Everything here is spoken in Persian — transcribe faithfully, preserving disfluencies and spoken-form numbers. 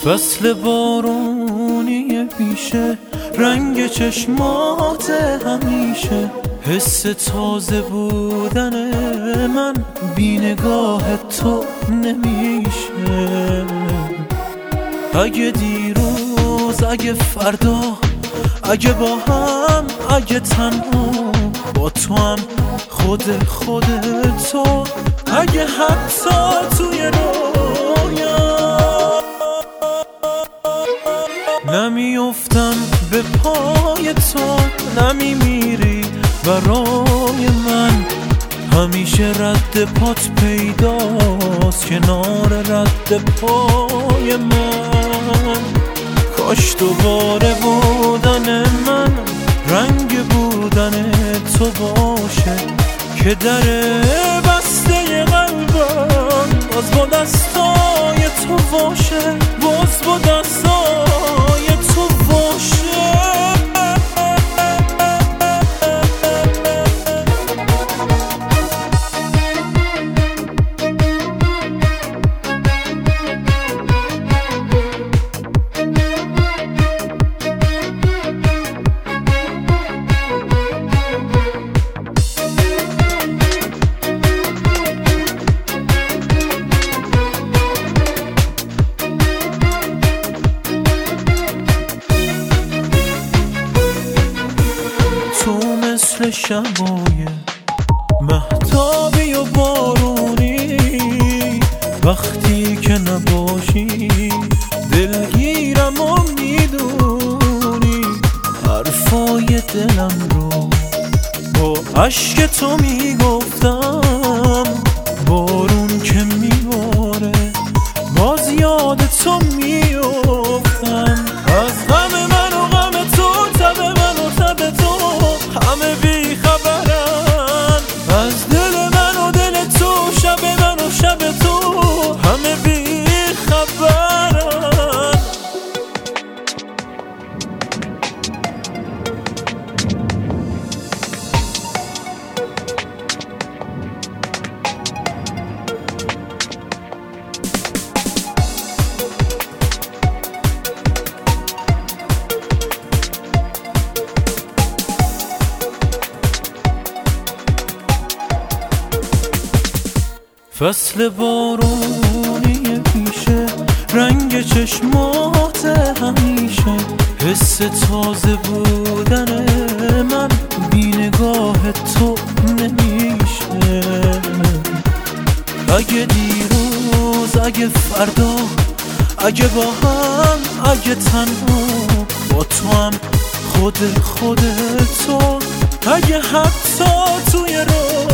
فصل بارونی پیشه، رنگ چشمات همیشه، حس تازه بودن من بی نگاه تو نمیشه. اگه دیروز، اگه فردا، اگه با هم، اگه تنها، با تو هم خود خود تو، اگه حتی توی رویا نمیافتم به پای تو، نمیمیری برای من، همیشه رد پات پیداست کنار رد پای من. کاش دوباره بودن من رنگ بودن تو باشه، که در بسته قلبم باز با دستای تو باشه، باز با دستای تو باشه. مثل شبای مهتابی و بارونی، وقتی که نباشی دلگیرم و میدونی، حرفای دلم رو با عشق تو میگفتم، بارون که میباره باز یاد تو میافتم. از غم من و غم تو، تب من و تب تو، همه بی خبرن. از دل من و دل تو، شب من و شب تو، همه بی خبرن. فصل بارونی پیشه، رنگ چشمات همیشه، حس تازه بودن من بی نگاه تو نمیشه. اگه دیروز، اگه فردا، اگه با هم، اگه تنها، با تو هم خود خود تو، اگه حتی توی رو